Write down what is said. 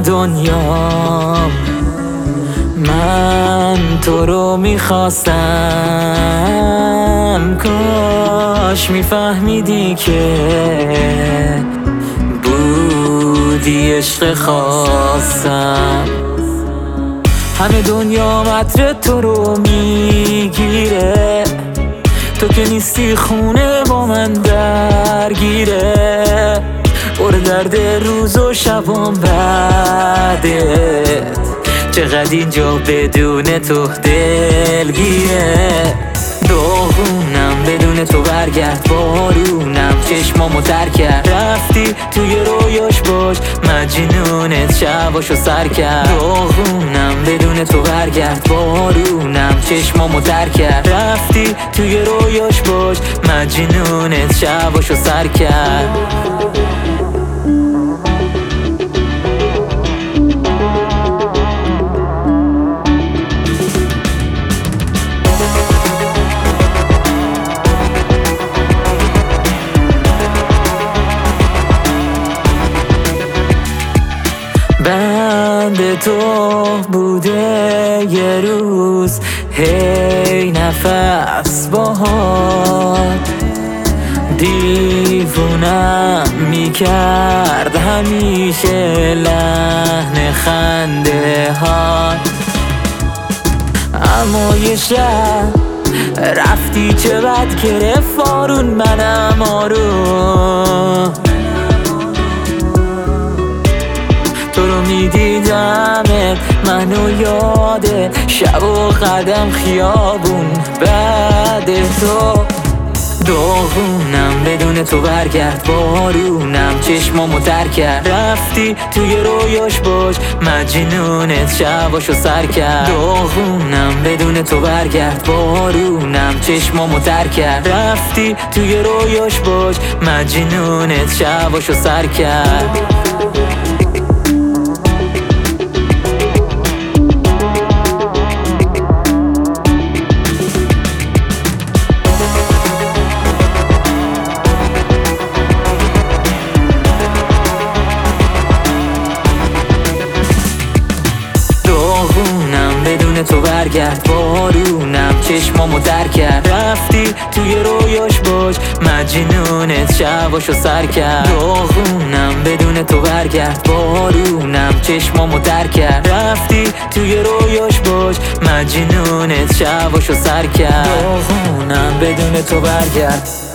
دنیام من تو رو میخواستم، کاش میفهمیدی که بودی عشق خواستم. همه دنیا متر تو رو میگیره، تو که نیستی خونه با من درگیره. پر درد روز و شبام بعدت، چقدر اینجا بدون تو دلگیره. داغونم بدون تو، برگرد بارونم چشمامو تر کرد. رفتی توی رویاش باش مجنونت شباشو سر کرد. داغونم بدون تو، برگرد بارونم چشمامو تر کرد. رفتی توی رویاش باش مجنونت شباشو سر کرد. بند تو بوده یه روز، هی نفس باهات دیوونم میکرد همیشه لحن خنده ها. اما یه شب رفتی چه بد گرفت بارون منم آروم. تو رو میدیدمت منو یاده شب و قدم خیابون بعد تو. داغونم بدون تو، برگرد بارونم چشمامو تر کرد. رفتی توی رویاش باش مجنونت شباشو سر کرد. داغونم بدون تو، برگرد بارونم چشمامو تر کرد. رفتی توی رویاش باش مجنونت شباشو سر کرد. بدون تو، برگرد بارونم چشمامو در کرد. رفتی توی رویاش باش مجنونت شباشو سر کرد. داغونم بدون تو، برگرد بارونم چشمامو در کرد. رفتی توی رویاش باش مجنونت شباشو سر کرد. داغونم بدون تو، برگرد